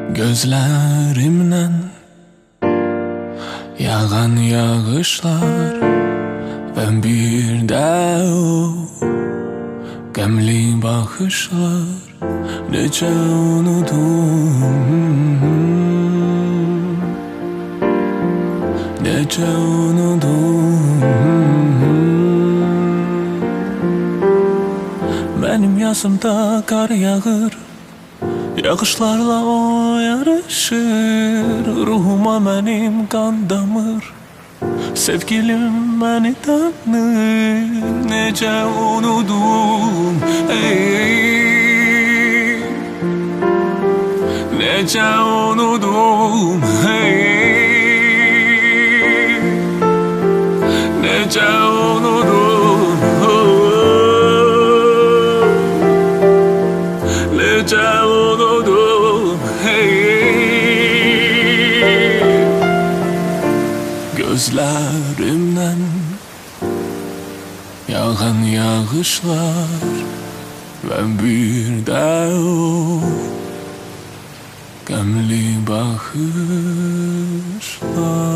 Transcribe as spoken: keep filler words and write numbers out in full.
Gözlerimden yağan yağışlar, ben bir de o gemli bakışlar. Nece unudum, nece unudum. Benim yazımda kar yağır, yağışlarla o yarışır. Ruhuma benim kan damır, sevgilim beni tanır. Nece unudum, hey, nece unudum, hey, nece unudum, oh, nece unudum, hey. Gözlerimden yağan yağışlar, ben bir de o gemli bakışlar.